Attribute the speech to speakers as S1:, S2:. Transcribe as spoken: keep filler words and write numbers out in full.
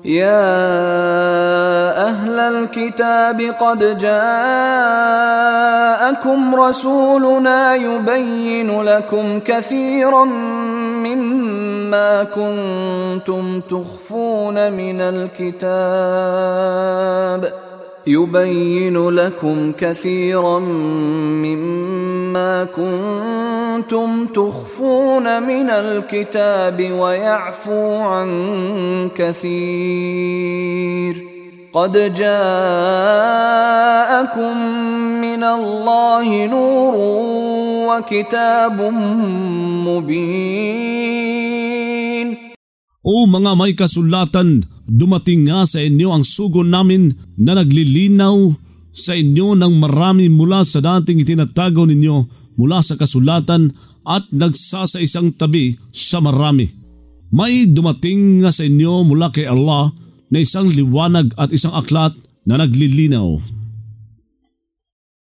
S1: يا أهل الكتاب قد جاءكم رسولنا يبين لكم كثيرا مما كنتم تخفون من الكتاب يبين لكم كثيرا مما كنتم تخفون من الكتاب ويعفو عن كثير قد جاءكم من الله نور وكتاب مبين.
S2: O mga may kasulatan, dumating nga sa inyo ang sugo namin na naglilinaw sa inyo ng marami mula sa dating itinatago ninyo mula sa kasulatan at nagsasaisang tabi sa marami. May dumating nga sa inyo mula kay Allah na isang liwanag at isang aklat na naglilinaw.